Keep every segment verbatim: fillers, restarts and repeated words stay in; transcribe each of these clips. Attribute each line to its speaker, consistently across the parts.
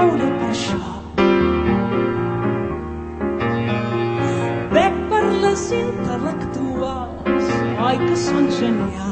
Speaker 1: veure per això. Bec per les intel·lectuals, oi que són genials.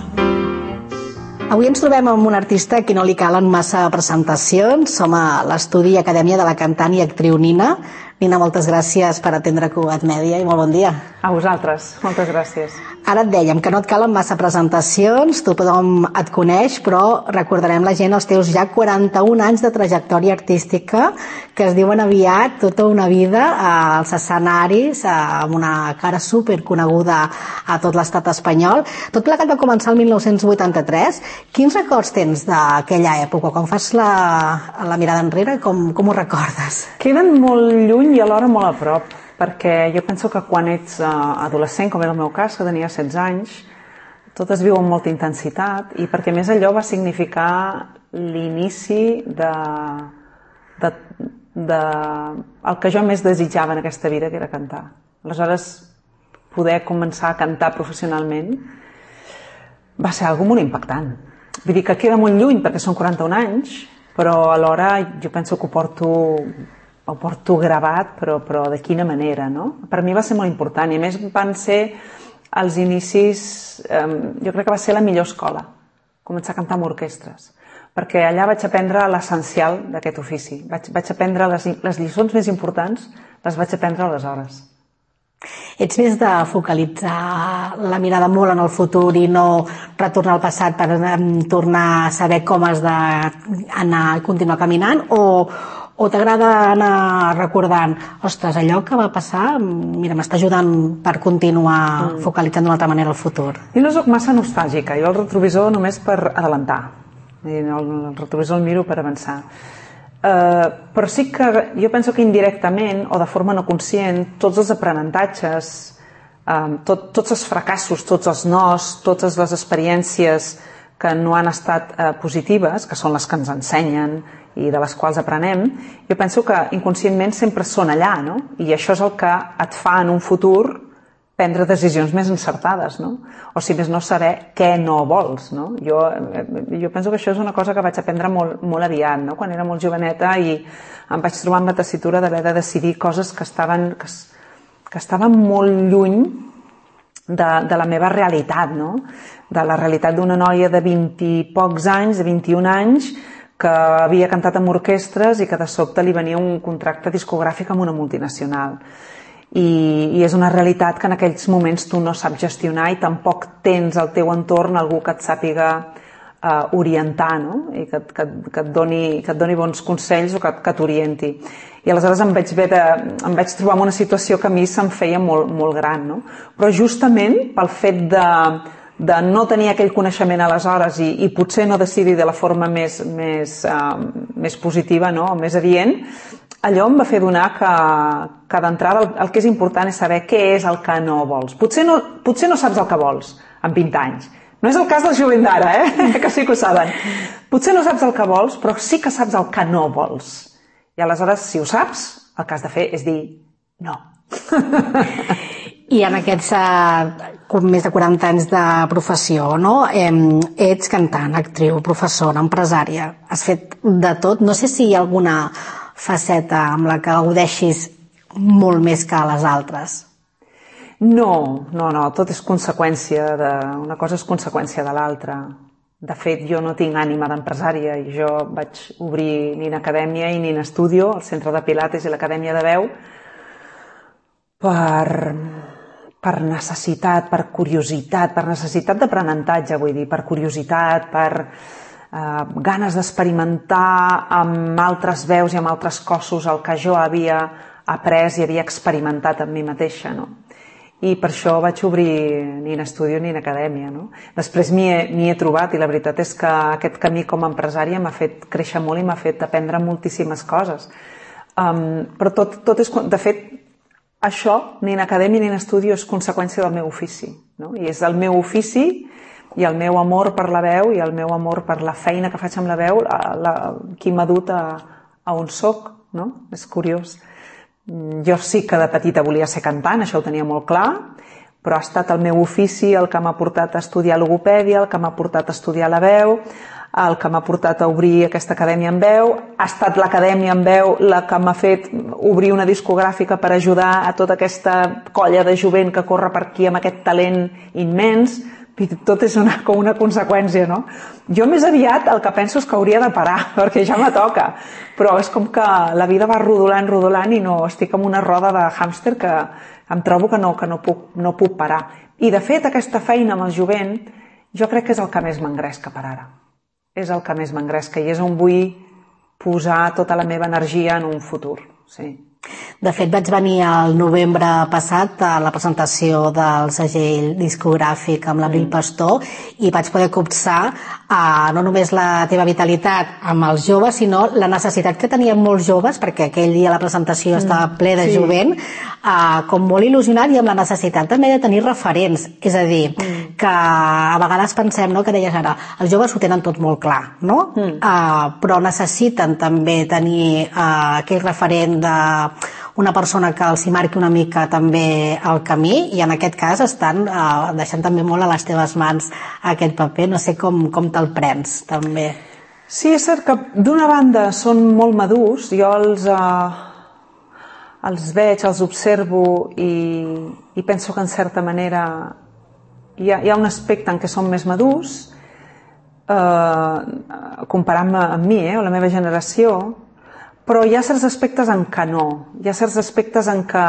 Speaker 2: Avui ens trobem amb un artista a qui no li calen massa presentacions. Som a l'estudi Acadèmia de la cantant i actriu Nina. Nina, moltes gràcies per atendre Cugat Mèdia i molt bon dia.
Speaker 3: A vosaltres, moltes gràcies.
Speaker 2: Ara et dèiem que no et calen massa presentacions, tothom et coneix, però recordarem la gent els teus ja quaranta-un anys de trajectòria artística que es diuen aviat tota una vida als escenaris, amb una cara superconeguda a tot l'estat espanyol. Tot plegat va començar el mil nou-cents vuitanta-tres. Quins records tens d'aquella època? Quan fas la, la mirada enrere, com, com ho recordes?
Speaker 3: Queden molt lluny i alhora molt a prop, perquè jo penso que quan ets uh, adolescent, com era el meu cas, que tenia setze anys, tot es viu amb molta intensitat, i perquè més allò va significar l'inici de, de, de el que jo més desitjava en aquesta vida, que era cantar. Aleshores, poder començar a cantar professionalment va ser algo molt impactant. Vull dir que queda molt lluny perquè són quaranta-un anys, però alhora jo penso que ho porto ho porto gravat, però, però de quina manera, no? Per mi va ser molt important, i a més van ser els inicis, eh, jo crec que va ser la millor escola, començar a cantar amb orquestres, perquè allà vaig aprendre l'essencial d'aquest ofici, vaig, vaig aprendre les, les lliçons més importants, les vaig aprendre aleshores.
Speaker 2: Ets més de focalitzar la mirada molt en el futur i no retornar al passat per tornar a saber com has d'anar i continuar caminant, o O t'agrada anar recordant, ostres, allò que va passar, mira, m'està ajudant per continuar mm. focalitzant d'una altra manera el futur?
Speaker 3: Jo no soc massa nostàlgica, jo el retrovisor només per adelantar. El, el retrovisor el miro per avançar. Uh, però sí que jo penso que indirectament, o de forma no conscient, tots els aprenentatges, um, tot, tots els fracassos, tots els nos, totes les experiències que no han estat uh, positives, que són les que ens ensenyen i de les quals aprenem, jo penso que inconscientment sempre són allà, no? I això és el que et fa en un futur prendre decisions més encertades, no? O si més no, saber què no vols, no? Jo, jo penso que això és una cosa que vaig aprendre molt, molt aviat, no? Quan era molt joveneta, i em vaig trobar amb la tessitura d'haver de decidir coses que estaven, que, que estaven molt lluny de, de la meva realitat, no? De la realitat d'una noia de vint i pocs anys, de vint-i-un anys, que havia cantat amb orquestres i que de sobte li venia un contracte discogràfic amb una multinacional. I, i és una realitat que en aquells moments tu no saps gestionar, i tampoc tens al teu entorn algú que et sàpiga uh, orientar, no? I que, que, que, et doni, que et doni bons consells, o que, que t'orienti. I aleshores em vaig, de, em vaig trobar en una situació que a mi se'm feia molt, molt gran, no? Però justament pel fet de de no tenir aquell coneixement aleshores i, i potser no decidir de la forma més, més, uh, més positiva, no? O més adient, allò em va fer donar que, que d'entrada el, el que és important és saber què és el que no vols. Potser no, potser no saps el que vols amb vint anys. No és el cas del jovent d'ara, eh? Que sí que ho saben. Potser no saps el que vols, però sí que saps el que no vols. I aleshores, si ho saps, el que has de fer és dir no.
Speaker 2: I en aquests uh, més de quaranta anys de professió, no? Eh, ets cantant, actriu, professora, empresària, has fet de tot. No sé si hi ha alguna faceta amb la que gaudeixis molt més que les altres.
Speaker 3: No, no, no, tot és conseqüència de... Una cosa és conseqüència de l'altra. De fet, jo no tinc ànima d'empresària, i jo vaig obrir Nina Acadèmia i Nina Studio, el centre de pilates i l'Acadèmia de Veu, per... per necessitat, per curiositat, per necessitat d'aprenentatge, vull dir, per curiositat, per eh, ganes d'experimentar amb altres veus i amb altres cossos el que jo havia après i havia experimentat amb mi mateixa, no? I per això vaig obrir Nina Studio i Nina Acadèmia, no? Després m'hi he, m'hi he trobat, i la veritat és que aquest camí com a empresària m'ha fet créixer molt i m'ha fet aprendre moltíssimes coses. Um, però tot, tot és... De fet, això, Nina Acadèmia i Nina Studio, és conseqüència del meu ofici, no? I és el meu ofici i el meu amor per la veu i el meu amor per la feina que faig amb la veu la, la, qui m'ha dut a, a on soc, no? És curiós. Jo sí que de petita volia ser cantant, això ho tenia molt clar, però ha estat el meu ofici el que m'ha portat a estudiar logopèdia, el que m'ha portat a estudiar la veu, el que m'ha portat a obrir aquesta acadèmia en veu, ha estat l'acadèmia en veu la que m'ha fet obrir una discogràfica per ajudar a tota aquesta colla de jovent que corre per aquí amb aquest talent immens. Tot és una, com una conseqüència, no? Jo més aviat el que penso és que hauria de parar, perquè ja me toca, però és com que la vida va rodolant, rodolant i no, estic en una roda de hàmster que em trobo que no, que no puc, no puc parar. I de fet aquesta feina amb el jovent jo crec que és el que més m'engresca per ara. És el que més m'engresca i és on vull posar tota la meva energia en un futur, sí.
Speaker 2: De fet, vaig venir al novembre passat a la presentació del segell discogràfic amb l'Abril Pastor i vaig poder copsar uh, no només la teva vitalitat amb els joves, sinó la necessitat que tenien molts joves, perquè aquell dia la presentació estava ple de sí. jovent, uh, com molt il·lusionat i amb la necessitat també de tenir referents. És a dir, mm. que a vegades pensem, no?, que deies ara, els joves ho tenen tot molt clar, no? Mm. Uh, però necessiten també tenir uh, aquell referent de una persona que els hi marqui una mica també el camí i en aquest cas estan eh, deixant també molt a les teves mans aquest paper. No sé com, com te'l prens també.
Speaker 3: Sí, és cert que d'una banda són molt madurs, jo els, eh, els veig, els observo i, i penso que en certa manera hi ha, hi ha un aspecte en què són més madurs eh, comparant-me amb mi, eh, o la meva generació, però hi ha certs aspectes en què no. Hi ha certs aspectes en què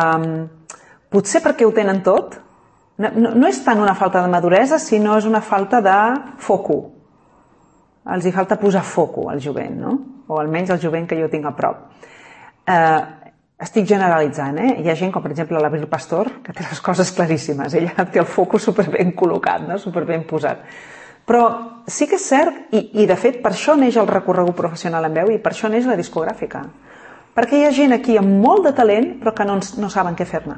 Speaker 3: potser perquè ho tenen tot, no, no, no és tant una falta de maduresa, sinó és una falta de foco. Els hi falta posar foco al jovent, no? O almenys al jovent que jo tinc a prop. Eh, estic generalitzant, eh? Hi ha gent com, per exemple, l'Abril Pastor, que té les coses claríssimes. Ella té el foco superben col·locat, no? Superben posat. Però sí que és cert, i, i de fet per això neix el recorregut professional en veu i per això neix la discogràfica. Perquè hi ha gent aquí amb molt de talent però que no, no saben què fer-ne.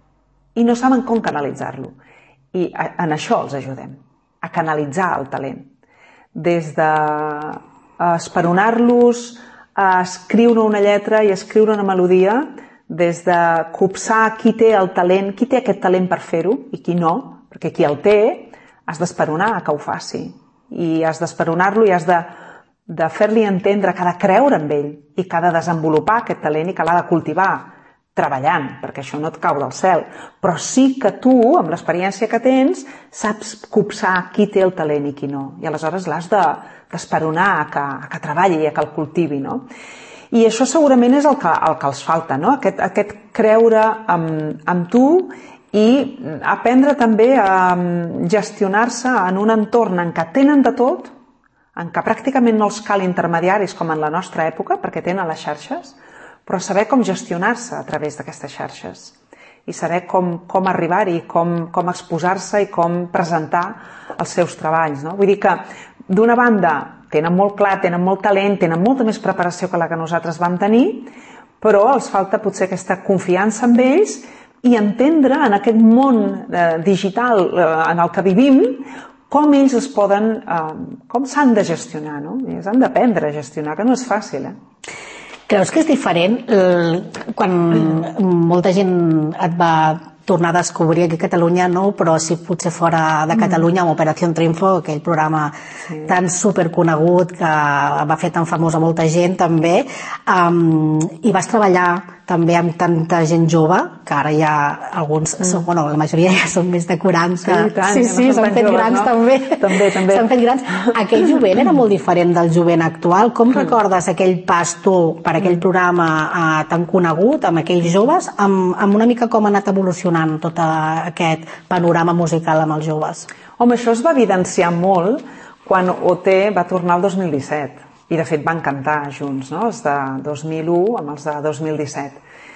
Speaker 3: I no saben com canalitzar-lo. I a, en això els ajudem, a canalitzar el talent. Des de esperonar-los, a escriure una lletra i escriure una melodia, des de copsar qui té el talent, qui té aquest talent per fer-ho i qui no, perquè qui el té has d'esperonar que ho faci i has d'esperonar-lo i has de, de fer-li entendre que ha de creure en ell i que ha de desenvolupar aquest talent i que l'ha de cultivar treballant, perquè això no et cau del cel, però sí que tu, amb l'experiència que tens, saps copsar qui té el talent i qui no, i aleshores l'has d'esperonar a que, a que treballi i a que el cultivi, no? I això segurament és el que, el que els falta, no? Aquest, aquest creure amb, amb tu i aprendre també a gestionar-se en un entorn en què tenen de tot, en què pràcticament no els cal intermediaris com en la nostra època, perquè tenen les xarxes, però saber com gestionar-se a través d'aquestes xarxes i saber com, com arribar-hi, com, com exposar-se i com presentar els seus treballs, no? Vull dir que, d'una banda, tenen molt clar, tenen molt talent, tenen molta més preparació que la que nosaltres vam tenir, però els falta potser aquesta confiança en ells i entendre en aquest món eh, digital eh, en el que vivim com ells es poden, eh, com s'han de gestionar, no? Ells han d'aprendre a gestionar, que no és fàcil, eh?
Speaker 2: Creus que és diferent eh, quan molta gent et va tornar a descobrir aquí a Catalunya, no, però sí potser fora de Catalunya amb Operació Triunfo, aquell programa sí. tan superconegut que va fer tan famós a molta gent també, um, i vas treballar també amb tanta gent jove, que ara ja alguns, mm. són, bueno, la majoria ja són més de quaranta.
Speaker 3: Sí, tant,
Speaker 2: sí, sí,
Speaker 3: ja no
Speaker 2: s'han fet
Speaker 3: joves,
Speaker 2: grans
Speaker 3: no?
Speaker 2: també.
Speaker 3: També, també.
Speaker 2: S'han fet grans. Aquell jovent era molt diferent del jovent actual. Com mm. recordes aquell pas tu per aquell mm. programa eh, tan conegut amb aquells joves, amb, amb una mica com ha anat evolucionant tot aquest panorama musical amb els joves?
Speaker 3: Home, això es va evidenciar molt quan O T va tornar el dos mil disset. I de fet van cantar junts, no? Els de dos mil u amb els de dos mil disset.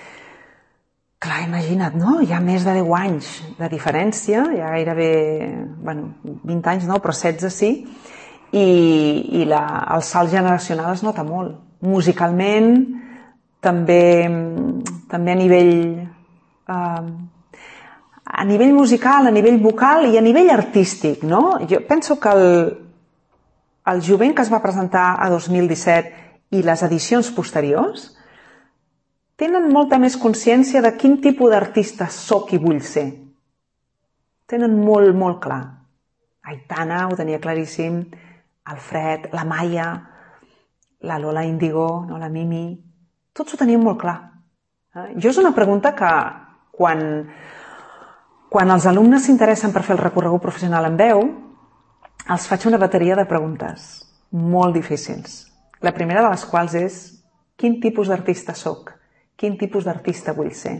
Speaker 3: Clar, imagina't, no? Hi ha més de deu anys de diferència, hi ha gairebé, bueno, vint anys no, però setze sí, i, i la, el salt generacional es nota molt. Musicalment, també, també a nivell... Eh, a nivell musical, a nivell vocal i a nivell artístic, no? Jo penso que el, el jovent que es va presentar a dos mil disset i les edicions posteriors tenen molta més consciència de quin tipus d'artista soc i vull ser. Tenen molt, molt clar. Aitana ho tenia claríssim, el Fred, la Maia, la Lola Índigo, no, la Mimi, tots ho tenien molt clar. Eh? Jo és una pregunta que quan, quan els alumnes s'interessen per fer el recorregut professional en veu, els faig una bateria de preguntes molt difícils. La primera de les quals és: quin tipus d'artista soc? Quin tipus d'artista vull ser?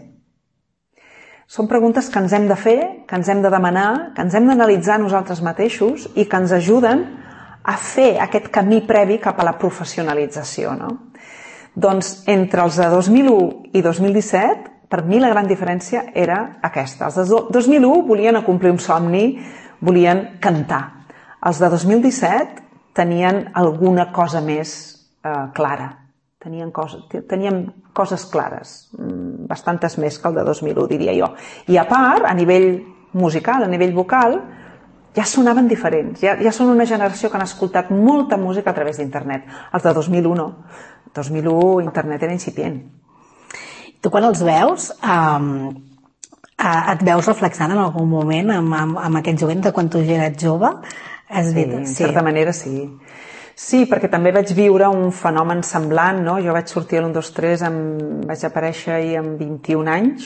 Speaker 3: Són preguntes que ens hem de fer, que ens hem de demanar, que ens hem d'analitzar nosaltres mateixos i que ens ajuden a fer aquest camí previ cap a la professionalització. No? Doncs entre els de dos mil u i dos mil disset, per mi la gran diferència era aquesta. Els de dos mil u volien acomplir un somni, volien cantar. Els de dos mil disset tenien alguna cosa més eh, clara. Tenien coses, teníem coses clares, bastantes més que el de dos mil u, diria jo. I a part, a nivell musical, a nivell vocal, ja sonaven diferents. Ja, ja són una generació que han escoltat molta música a través d'internet. Els de dos mil u no. dos mil u internet era incipient.
Speaker 2: Tu quan els veus, um, et veus reflexant en algun moment amb, amb, amb aquest jovent de quan tu ja eres jove? Has dit,
Speaker 3: sí, en certa manera sí. Sí, perquè també vaig viure un fenomen semblant, no? Jo vaig sortir a l'u dos tres, em vaig aparèixer ahir amb vint-i-un anys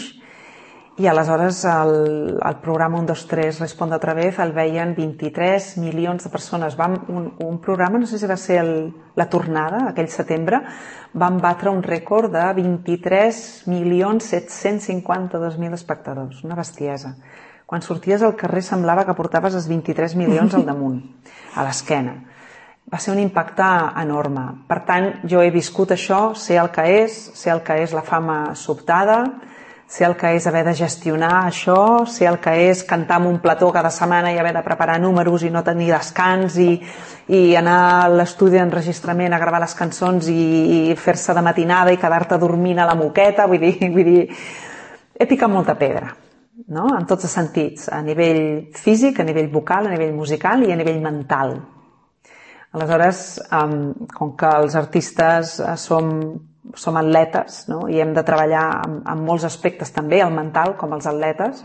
Speaker 3: i aleshores el, el programa u dos tres Responde otra vez el veien vint-i-tres milions de persones. Vam, un, un programa, no sé si va ser el, la tornada, aquell setembre, vam batre un rècord de vint-i-tres milions set-cents cinquanta-dos mil espectadors. Una bestiesa. Quan sorties al carrer semblava que portaves els vint-i-tres milions al damunt, a l'esquena. Va ser un impacte enorme. Per tant, jo he viscut això, sé el que és, sé el que és la fama sobtada, sé el que és haver de gestionar això, sé el que és cantar en un plató cada setmana i haver de preparar números i no tenir descans i, i anar a l'estudi d'enregistrament a gravar les cançons i, i fer-se de matinada i quedar-te dormint a la moqueta. Vull dir, vull dir, he picat molta pedra, no? En tots els sentits, a nivell físic, a nivell vocal, a nivell musical i a nivell mental. Aleshores, um, com que els artistes uh, som, som atletes, no? I hem de treballar en, en molts aspectes també, el mental com els atletes,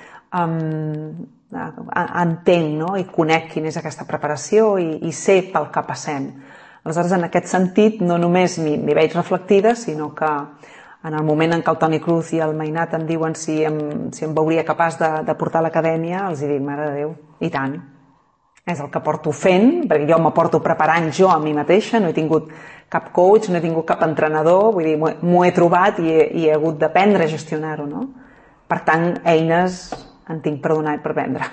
Speaker 3: um, entenc, no? I conec quina és aquesta preparació i, i sé pel que passem. Aleshores, en aquest sentit, no només m'hi veig reflectida, sinó que en el moment en què el Toni Cruz i el Mainat em diuen si em, si em veuria capaç de, de portar a l'acadèmia, els dic, mare de Déu, i tant. És el que porto fent, perquè jo me porto preparant jo a mi mateixa, no he tingut cap coach, no he tingut cap entrenador, vull dir, m'ho he trobat i he, i he hagut d'aprendre a gestionar-ho, no? Per tant, eines en tinc per donar i per vendre.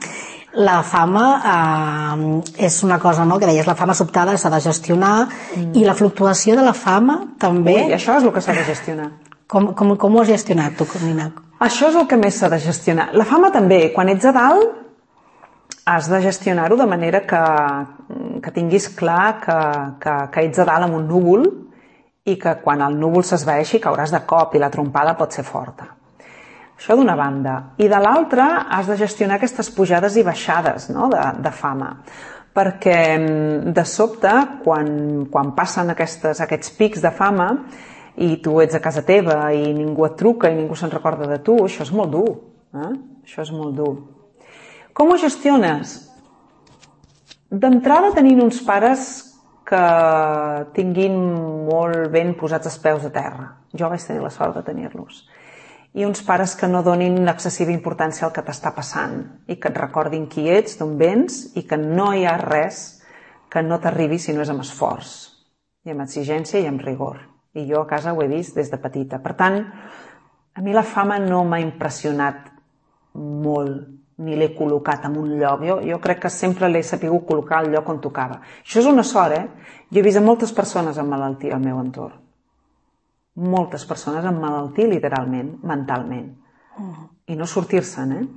Speaker 2: La fama eh, és una cosa, no?, que deies, la fama sobtada s'ha de gestionar, mm. i la fluctuació de la fama també...
Speaker 3: Ui, això és el que s'ha de gestionar.
Speaker 2: Com, com, com ho has gestionat tu, Nina?
Speaker 3: Això és el que més s'ha de gestionar. La fama també, quan ets a dalt, has de gestionar-ho de manera que, que tinguis clar que, que, que ets a dalt amb un núvol i que quan el núvol s'esvaeixi cauràs de cop i la trompada pot ser forta. Això d'una banda. I de l'altra has de gestionar aquestes pujades i baixades, no?, de, de fama. Perquè de sobte, quan, quan passen aquestes, aquests pics de fama i tu ets a casa teva i ningú et truca i ningú se'n recorda de tu, això és molt dur. Eh? Això és molt dur. Com ho gestiones? D'entrada tenint uns pares que tinguin molt ben posats els peus a terra. Jo vaig tenir la sort de tenir-los. I uns pares que no donin excessiva importància al que t'està passant i que et recordin qui ets, d'on vens i que no hi ha res que no t'arribi si no és amb esforç i amb exigència i amb rigor. I jo a casa ho he vist des de petita. Per tant, a mi la fama no m'ha impressionat molt, ni l'he col·locat en un lloc. Jo, jo crec que sempre l'he sapigut col·locar al lloc on tocava. Això és una sort, eh? Jo he vist a moltes persones amb malaltia al meu entorn. Moltes persones amb malaltia, literalment, mentalment. Uh-huh. I no sortir-se'n, eh?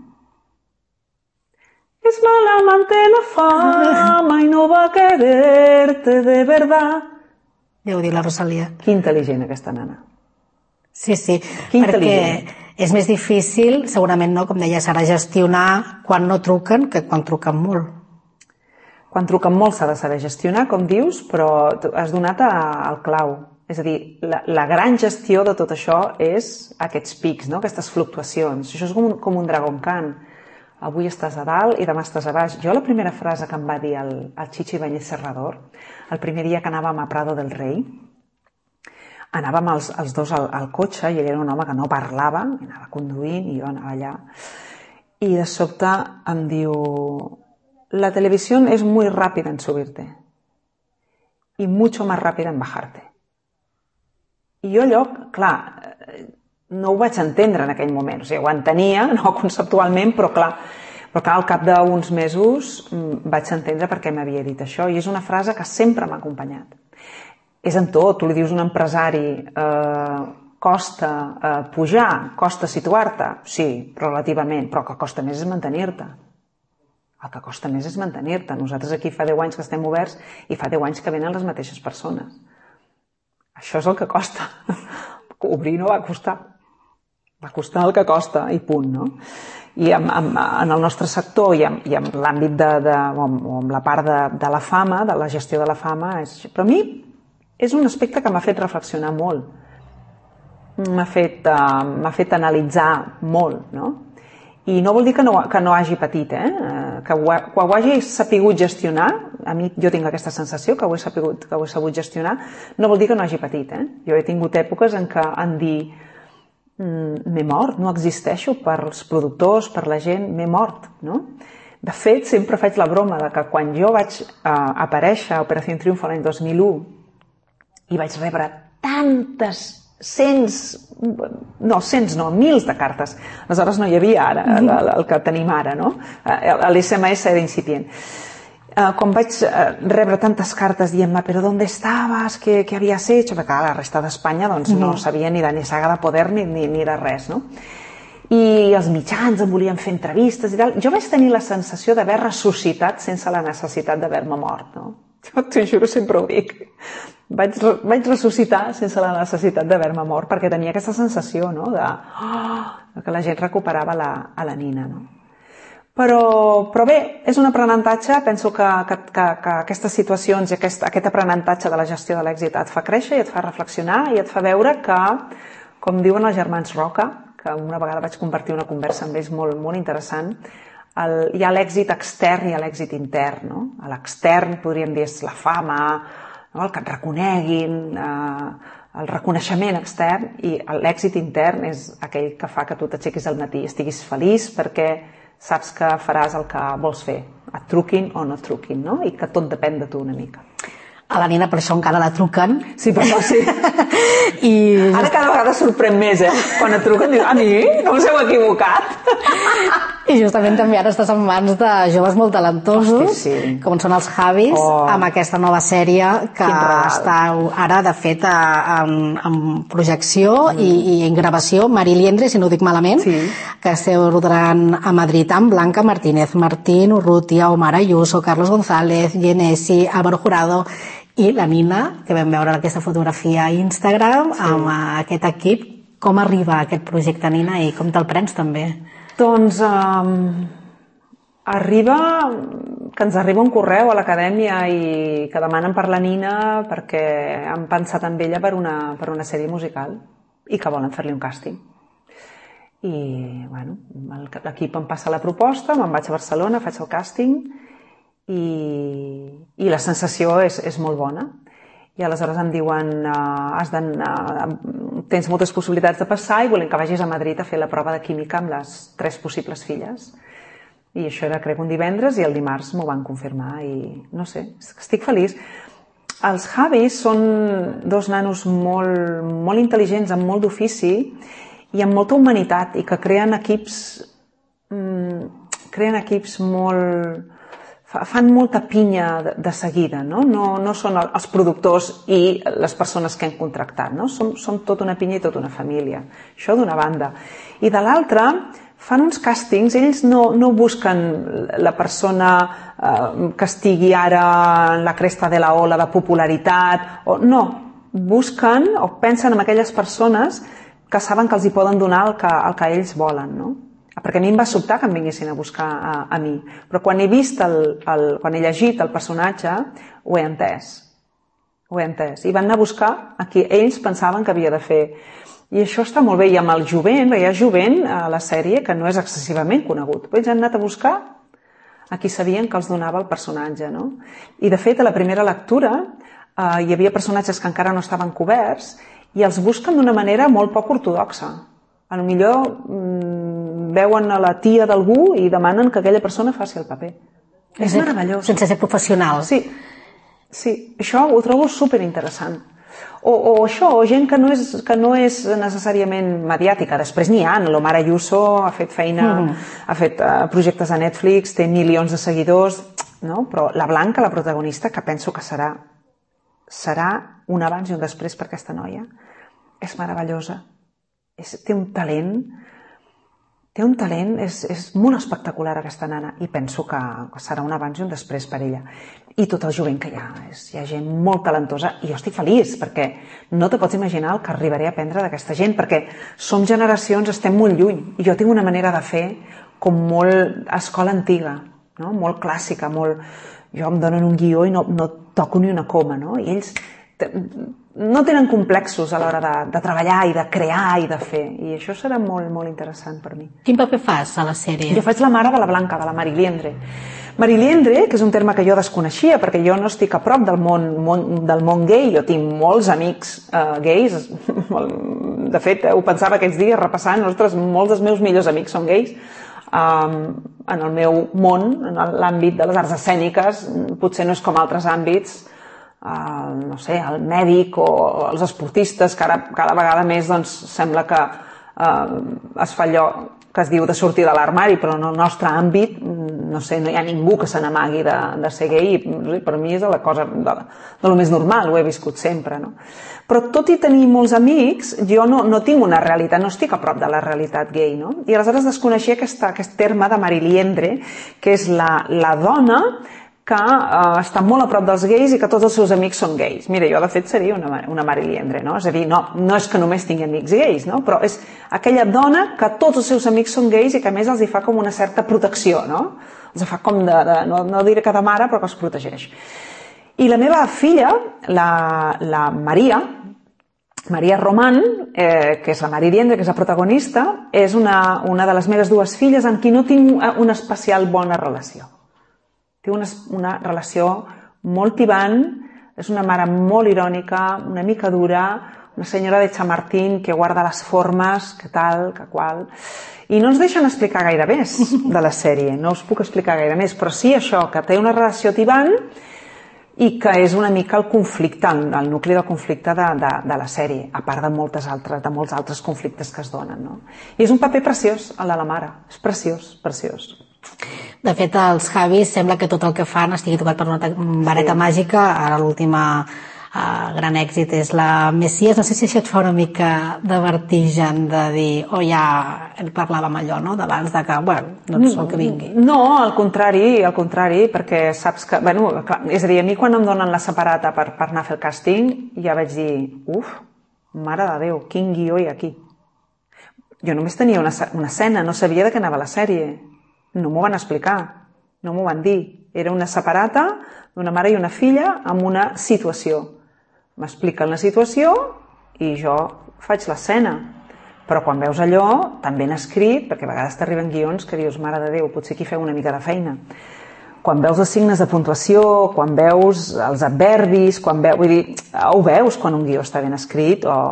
Speaker 3: Es mala amante la fama i no va quererte de verdad.
Speaker 2: Ja ho diu la Rosalia.
Speaker 3: Que intel·ligent, aquesta nana.
Speaker 2: Sí, sí,
Speaker 3: que
Speaker 2: perquè és més difícil, segurament, no, com deies ara, gestionar quan no truquen que quan truquen molt.
Speaker 3: Quan truquen molt s'ha de saber gestionar, com dius, però has donat al clau. És a dir, la, la gran gestió de tot això és aquests pics, no? Aquestes fluctuacions. Això és com un, com un Dragon Khan. avui estàs a dalt i demà estàs a baix. Jo la primera frase que em va dir el, el Chicho Ibáñez Serrador, el primer dia que anàvem a Prado del Rei, anàvem els, els dos al, al cotxe i ell era un home que no parlava, anava conduint i jo anava allà, i de sobte em diu: la televisión es muy rápida en subirte y mucho más rápida en bajarte. I jo allò, clar, no ho vaig entendre en aquell moment, o sigui, ho entenia, no conceptualment, però clar, però clar, al cap d'uns mesos vaig entendre per què m'havia dit això, i és una frase que sempre m'ha acompanyat. És en tot, tu li dius a un empresari, eh, costa eh, pujar, costa situar-te, sí, relativament, però el que costa més és mantenir-te. El que costa més és mantenir-te. Nosaltres aquí fa deu anys que estem oberts i fa deu anys que venen les mateixes persones. Això és el que costa. Obrir no va costar. Va costar el que costa i punt, no? I en, en, en el nostre sector i en, i en l'àmbit de, de, o en la part de, de la fama, de la gestió de la fama, és, però a mi és un aspecte que m'ha fet reflexionar molt. M'ha fet, uh, m'ha fet analitzar molt, no? I no vol dir que no, que no hagi patit, eh? Que ho, que ho hagi sapigut gestionar, a mi jo tinc aquesta sensació que ho he sapigut, que ho he sabut gestionar, no vol dir que no hagi patit, eh? Jo he tingut èpoques en què en dir m'he mort, no existeixo per als productors, per la gent, m'he mort, no? De fet, sempre faig la broma de que quan jo vaig uh, aparèixer a Operació Triunfo l'any dos mil u i vaig rebre tantes, cents, no, cents no, mils de cartes, aleshores no hi havia ara el, el que tenim ara, no? L'S M S era incipient. Uh, quan vaig uh, rebre tantes cartes dient-me però ¿dónde estabas? ¿Qué, qué habías hecho? Perquè la resta d'Espanya doncs, no mm. sabia ni de ni saga de poder ni, ni, ni de res, no? I els mitjans em volien fer entrevistes i tal. Jo vaig tenir la sensació d'haver ressuscitat sense la necessitat d'haver-me mort, no? Jo t'ho juro, sempre ho dic. Vaig, vaig ressuscitar sense la necessitat d'haver-me mort perquè tenia aquesta sensació, no? De, oh, que la gent recuperava la, a la nina, no? Però, però bé, és un aprenentatge, penso que, que, que, que aquestes situacions i aquest, aquest aprenentatge de la gestió de l'èxit et fa créixer i et fa reflexionar i et fa veure que, com diuen els germans Roca, que una vegada vaig compartir una conversa amb ells molt, molt interessant, el, hi ha l'èxit extern i l'èxit intern, no? L'extern podríem dir és la fama, no? El que et reconeguin, eh, el reconeixement extern, i l'èxit intern és aquell que fa que tu t'aixequis al matí i estiguis feliç perquè saps que faràs el que vols fer, et truquin o no et truquin, no? I que tot depèn de tu una mica.
Speaker 2: A la Nina per això encara la truquen.
Speaker 3: Sí, per això sí. I... Ara cada vegada sorprèn més, eh? Quan et truquen dius, a mi? No us heu equivocat?
Speaker 2: I justament també ara estàs en mans de joves molt talentosos,
Speaker 3: Hosti, sí.
Speaker 2: Com són els Javis, oh. amb aquesta nova sèrie que està ara, de fet, en, en projecció mm. i, i en gravació, Mariliendre, si no ho dic malament,
Speaker 3: sí.
Speaker 2: que esteu rodant a Madrid amb Blanca Martínez, Martín Urrutia, Omar Ayuso, Carlos González, Genesi, Álvaro Jurado i la Nina, que vam veure aquesta fotografia a Instagram, sí. amb aquest equip. Com arriba aquest projecte, Nina, i com te'l prens també?
Speaker 3: Doncs um, arriba, que ens arriba un correu a l'acadèmia i que demanen per la Nina perquè han pensat en ella per una, per una sèrie musical i que volen fer-li un càsting. I bueno, l'equip em passa la proposta, me'n vaig a Barcelona, faig el càsting i, i la sensació és, és molt bona. I aleshores em diuen uh, has uh, tens moltes possibilitats de passar i volem que vagis a Madrid a fer la prova de química amb les tres possibles filles. I això era, crec, un divendres i el dimarts m'ho van confirmar i no sé, estic feliç. Els Javis són dos nanos molt, molt intel·ligents, amb molt d'ofici i amb molta humanitat i que creen equips mm, creen equips molt... fan molta pinya de seguida, no? No, no són els productors i les persones que hem contractat, no? Som, som tota una pinya i tota una família. Això d'una banda. I de l'altra, fan uns càstings, ells no, no busquen la persona eh, que estigui ara en la cresta de la ola de popularitat, o, no, busquen o pensen en aquelles persones que saben que els hi poden donar el que, el que ells volen, no? Perquè a mi em va sobtar que em vinguessin a buscar a, a mi. Però quan he vist, el, el, quan he llegit el personatge, ho he entès. ho he entès. I van anar a buscar a qui ells pensaven que havia de fer. I això està molt bé. I amb el jovent, hi ha jovent a la sèrie que no és excessivament conegut. Ells han anat a buscar a qui sabien que els donava el personatge, no? I de fet, a la primera lectura eh, hi havia personatges que encara no estaven coberts i els busquen d'una manera molt poc ortodoxa. A lo millor mmm, veuen a la tia d'algú i demanen que aquella persona faci el paper. És, és meravellós.
Speaker 2: Sense ser professional.
Speaker 3: Sí, sí, això ho trobo superinteressant. O, o això, o gent que no, és, que no és necessàriament mediàtica. Després n'hi ha, l'Omar Ayuso ha fet feina, mm. ha fet uh, projectes a Netflix, té milions de seguidors, no? Però la Blanca, la protagonista, que penso que serà, serà un abans i un després per aquesta noia, és meravellosa. És, té un talent, té un talent, és, és molt espectacular aquesta nana i penso que serà un abans i un després per ella. I tot el jovent que hi ha, és, hi ha gent molt talentosa i jo estic feliç perquè no te pots imaginar el que arribaré a aprendre d'aquesta gent perquè som generacions, estem molt lluny i jo tinc una manera de fer com molt escola antiga, no? Molt clàssica, molt... jo em donen un guió i no, no toco ni una coma, no? I ells no tenen complexos a l'hora de, de treballar i de crear i de fer i això serà molt, molt interessant per mi.
Speaker 2: Quin paper fas a la sèrie?
Speaker 3: Jo faig la mare de la Blanca, de la Mariliendre. Mariliendre, que és un terme que jo desconeixia perquè jo no estic a prop del món, món, del món gay, jo tinc molts amics uh, gais, de fet ho pensava aquests dies repassant, ostres, molts dels meus millors amics són gais. Um, en el meu món, en l'àmbit de les arts escèniques, potser no és com altres àmbits, uh, no sé, el mèdic o els esportistes, que ara cada vegada més doncs, sembla que uh, es fa allò que es diu de sortir de l'armari, però en el nostre àmbit, no sé, no hi ha ningú que se n'amagui de, de ser gay, i per mi és la cosa de, de lo més normal, ho he viscut sempre, no? Però tot i tenir molts amics, jo no, no tinc una realitat, no estic a prop de la realitat gay, no? I aleshores desconeixia aquesta, aquest terme de Mariliendre, que és la, la dona que uh, està molt a prop dels gais i que tots els seus amics són gais. Mira, jo de fet seria una, una Mariliendre, no? És a dir, no, no és que només tingui amics gais, no? Però és aquella dona que tots els seus amics són gais i que a més els hi fa com una certa protecció, no? Els fa com de, de no, no diré que de mare, però que els protegeix. I la meva filla, la, la Maria, Maria Román, eh, que és la Mariliendre, que és la protagonista, és una, una de les meves dues filles amb qui no tinc una especial bona relació. Té una, una relació molt tibant, és una mare molt irònica, una mica dura, una senyora de Chamartín que guarda les formes, que tal, que qual... I no ens deixen explicar gaire més de la sèrie, no us puc explicar gaire més, però sí això, que té una relació tibant i que és una mica el conflicte, el nucli del conflicte de, de, de la sèrie, a part de, moltes altres, de molts altres conflictes que es donen, no? I és un paper preciós, el de la mare, és preciós, preciós.
Speaker 2: De fet, els Javis sembla que tot el que fan estigui tocat per una vareta sí. màgica. Ara l'última uh, gran èxit és la Messies. No sé si això et fa una mica de vertigen de dir, o oh, ja parlàvem allò, no?, d'abans de que, bueno, doncs el que vingui.
Speaker 3: No, al contrari, al contrari, perquè saps que, bueno, clar, és a dir, a mi quan em donen la separata per, per anar a fer el càsting, ja vaig dir, uf, mare de Déu, quin guió hi ha aquí. Jo només tenia una, una escena, no sabia de què anava la sèrie. No m'ho van explicar, no m'ho van dir. Era una separata d'una mare i una filla amb una situació. M'expliquen la situació i jo faig l'escena. Però quan veus allò, tan ben escrit, perquè a vegades t'arriben guions que dius, mare de Déu, potser aquí feu una mica de feina. Quan veus els signes de puntuació, quan veus els adverbis, quan veus, vull dir, ho veus quan un guió està ben escrit o...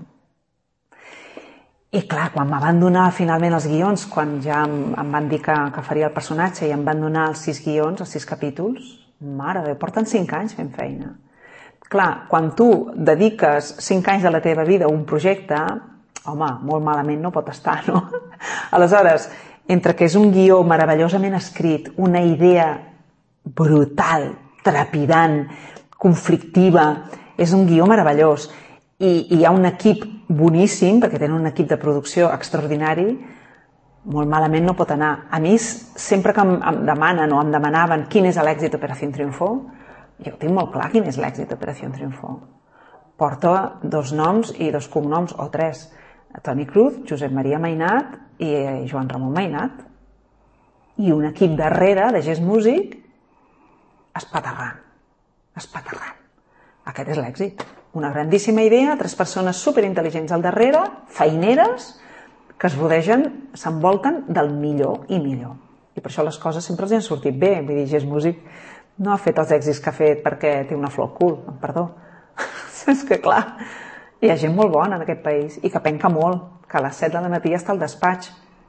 Speaker 3: I clar, quan em van donar finalment els guions, quan ja em, em van dir que, que faria el personatge i em van donar els sis guions, els sis capítols, mare de Déu, porten cinc anys fent feina. Clar, quan tu dediques cinc anys de la teva vida a un projecte, home, molt malament no pot estar, no? Aleshores, entre que és un guió meravellosament escrit, una idea brutal, trepidant, conflictiva, és un guió meravellós, i hi ha un equip boníssim, perquè tenen un equip de producció extraordinari, molt malament no pot anar. A mi, sempre que em, em demanen o em demanaven quin és l'èxit d'Operació Triunfo, jo tinc molt clar quin és l'èxit d'Operació Triunfo. Porta dos noms i dos cognoms, o tres. Toni Cruz, Josep Maria Mainat i Joan Ramon Mainat. I un equip darrere de Gest Music espaterrant, espaterrant. Aquest és l'èxit. Una grandíssima idea, tres persones superintel·ligents al darrere, feineres, que es rodegen, s'envolten del millor i millor. I per això les coses sempre els han sortit bé. Vull dir, Gest Music no ha fet els èxits que ha fet perquè té una flor al cul, perdó. És que clar, hi ha gent molt bona en aquest país i que penca molt, que a les set de la matí està al despatx,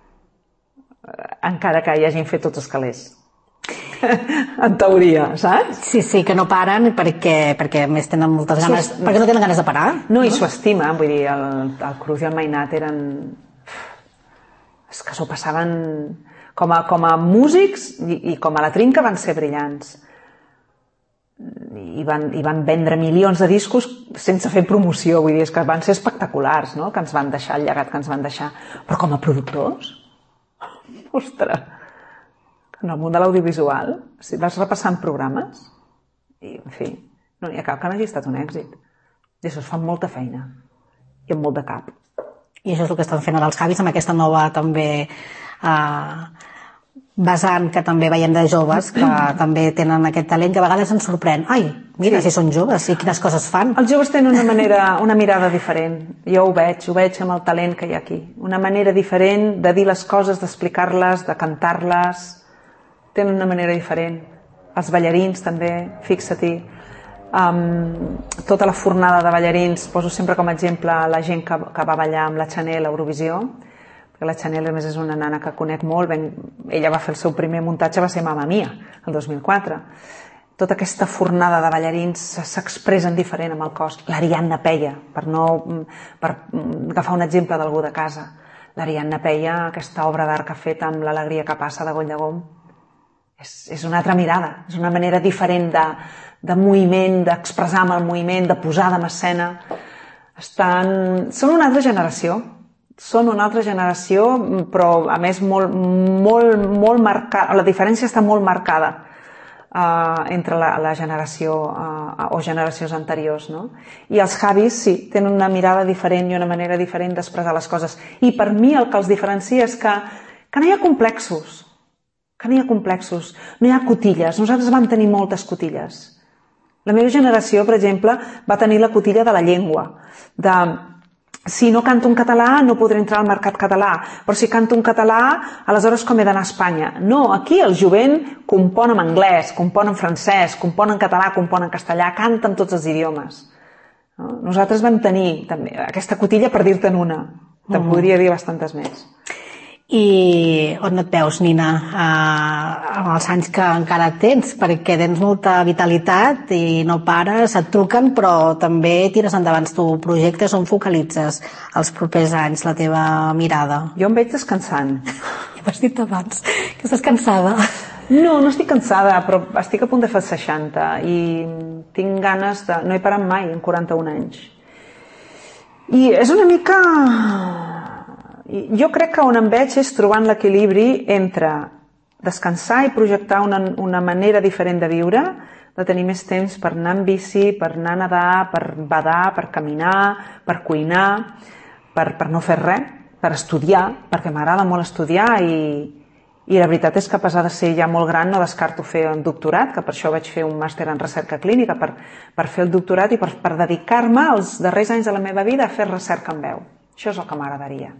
Speaker 3: encara que hi hagin fet tots els calés. En teoria, saps?
Speaker 2: Sí, sí, que no paren perquè, perquè més tenen moltes ganes, Sus... perquè no tenen ganes de parar.
Speaker 3: No, i s'ho estima, vull dir, el, el Cruz i el Mainat eren... És que s'ho passaven... Com a, com a músics i, i com a la trinca van ser brillants. I van, i van vendre milions de discos sense fer promoció, vull dir, és que van ser espectaculars, no?, que ens van deixar, el llegat que ens van deixar. Però com a productors, ostres, en el món de l'audiovisual, si vas repassant programes, i, en fi, no n'hi ha cap que no hagi estat un èxit. I això es fa amb molta feina i amb molt de cap.
Speaker 2: I això és el que estan fent ara els Javis amb aquesta nova també eh, vessant que també veiem de joves que també tenen aquest talent que a vegades ens sorprèn. Ai, mira, sí, si són joves i quines coses fan.
Speaker 3: Els joves tenen una manera, una mirada diferent. Jo ho veig, ho veig amb el talent que hi ha aquí. Una manera diferent de dir les coses, d'explicar-les, de cantar-les. Tenen una manera diferent. Els ballarins també, fixa-t'hi. Um, tota la fornada de ballarins, poso sempre com a exemple la gent que, que va ballar amb la Chanel a Eurovisió, perquè la Chanel a més és una nana que conec molt, ben, ella va fer el seu primer muntatge, va ser Mamma Mia, el dos mil quatre. Tota aquesta fornada de ballarins s'expressen diferent amb el cos. L'Ariadna Peia, per, no, per agafar un exemple d'algú de casa. L'Ariadna Peia, aquesta obra d'art que ha fet amb l'alegria que passa de Goll de Gom, és, és una altra mirada, és una manera diferent de, de moviment, d'expressar amb el moviment, de posar en escena. Estan... Són una altra generació, són una altra generació, però a més molt, molt, molt marcada, la diferència està molt marcada uh, entre la, la generació uh, o generacions anteriors, no? I els Javis sí, tenen una mirada diferent i una manera diferent d'expressar les coses. I per mi el que els diferencia és que, que no hi ha complexos, que no hi ha complexos, no hi ha cotilles. Nosaltres vam tenir moltes cotilles. La meva generació, per exemple, va tenir la cotilla de la llengua, de si no canto en català no podré entrar al mercat català, però si canto en català aleshores com he d'anar a Espanya? No, aquí el jovent compon en anglès, compon en francès, compon en català, compon en castellà, canta en tots els idiomes. No? Nosaltres vam tenir també aquesta cotilla, per dir-te'n una, te'n mm. podria dir bastantes més.
Speaker 2: I on et veus, Nina, eh, amb els anys que encara tens, perquè tens molta vitalitat i no pares, et truquen, però també tires endavant tu projectes on focalitzes els propers anys la teva mirada.
Speaker 3: Jo em veig descansant.
Speaker 2: Ja m'has dit abans que estàs cansada.
Speaker 3: No, no estic cansada, però estic a punt de fer seixanta i tinc ganes de... No he parat mai en quaranta-un anys. I és una mica... Jo crec que on em veig és trobant l'equilibri entre descansar i projectar una, una manera diferent de viure, de tenir més temps per anar en bici, per anar a nedar, per badar, per caminar, per cuinar, per, per no fer res, per estudiar, perquè m'agrada molt estudiar i, i la veritat és que a pesar de ser ja molt gran no descarto fer un doctorat, que per això vaig fer un màster en recerca clínica, per, per fer el doctorat i per, per dedicar-me els darrers anys de la meva vida a fer recerca en veu. Això és el que m'agradaria.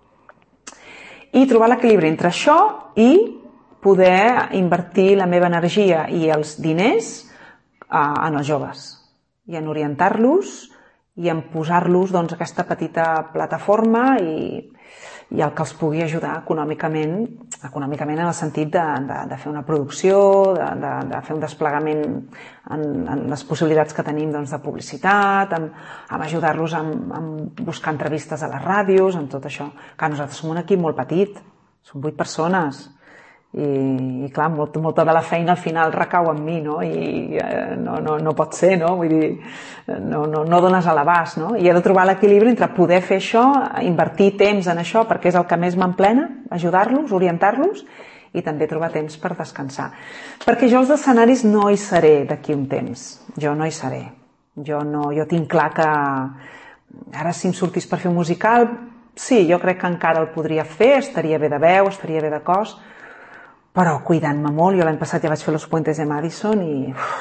Speaker 3: I trobar l'equilibri entre això i poder invertir la meva energia i els diners uh, en els joves i en orientar-los i en posar-los doncs, aquesta petita plataforma i, i el que els pugui ajudar econòmicament, econòmicament en el sentit de, de, de fer una producció, de, de, de fer un desplegament en, en les possibilitats que tenim doncs, de publicitat, amb, amb ajudar-los a buscar entrevistes a les ràdios, amb tot això. Que nosaltres som un equip molt petit, som vuit persones, i, i clar, molt, molta de la feina al final recau en mi, no? I eh, no, no, no pot ser, no? Vull dir, no, no, no dones a l'abast, no? I he de trobar l'equilibri entre poder fer això, invertir temps en això, perquè és el que més m'emplena, ajudar-los, orientar-los, i també trobar temps per descansar. Perquè jo als escenaris no hi seré d'aquí un temps, jo no hi seré. Jo, no, jo tinc clar que ara si em sortís per fer un musical, sí, jo crec que encara el podria fer, estaria bé de veu, estaria bé de cos, però cuidant-me molt. Jo l'any passat ja vaig fer Los Puentes de Madison i uf,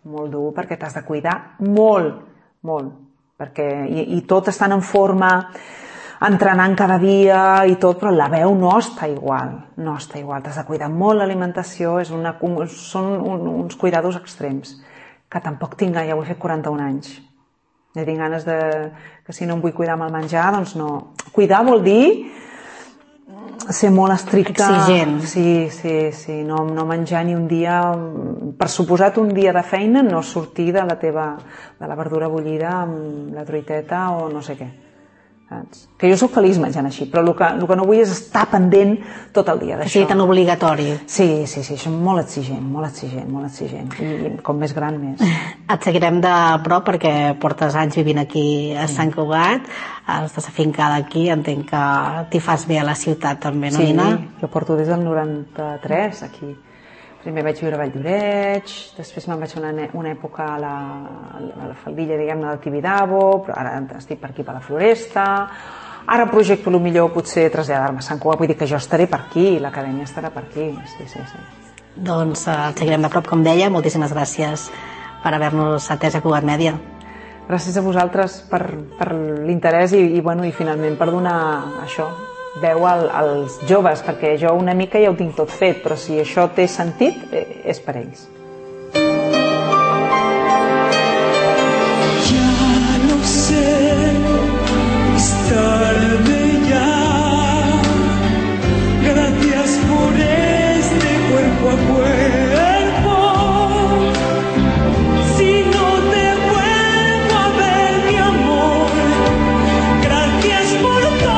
Speaker 3: molt dur, perquè t'has de cuidar molt, molt, perquè, i, i tot estan en forma, entrenant cada dia i tot, però la veu no està igual, no està igual, t'has de cuidar molt l'alimentació, és una, són un, uns cuidados extrems, que tampoc tinc, ja ho he fet quaranta-un anys, ja tinc ganes de, que si no em vull cuidar amb el menjar, doncs no. Cuidar vol dir ser molt estricte.
Speaker 2: Exigent.
Speaker 3: Sí, sí, sí, no, no menjar ni un dia, per suposat un dia de feina, no sortir de la teva, de la verdura bullida amb la truiteta o no sé què. Saps? Que jo soc feliç menjant així, però el que, el que no vull és estar pendent tot el dia d'això.
Speaker 2: Que sigui tan obligatori.
Speaker 3: Sí, sí, sí, això és molt exigent, molt exigent, molt exigent. I com més gran, més.
Speaker 2: Et seguirem de prop perquè portes anys vivint aquí a Sant Cugat, estàs afincada aquí, entenc que t'hi fas bé a la ciutat també, no, Nina?
Speaker 3: Sí, jo porto des del noranta-tres aquí. Primer vaig viure a Valldoreix, després me'n vaig una, una època a la, a la faldilla, diguem-ne, del Tibidabo, però ara estic per aquí, per la Floresta. Ara projecto el millor potser traslladar-me a Sant Cugat, vull dir que jo estaré per aquí, l'acadèmia estarà per aquí, sí, sí, sí.
Speaker 2: Doncs eh, el seguirem de prop, com deia, moltíssimes gràcies per haver-nos atès a Cugat Mèdia.
Speaker 3: Gràcies a vosaltres per, per l'interès i, i, bueno, i finalment per donar això, veu al, als joves, perquè jo una mica ja ho tinc tot fet, però si això té sentit, eh, és per ells.
Speaker 1: Ya no sé, es tarde ya. Gracias por este cuerpo a cuerpo. Si no te vuelvo a ver, mi amor, gracias por todo.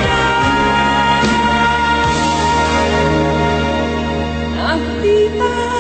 Speaker 1: Activa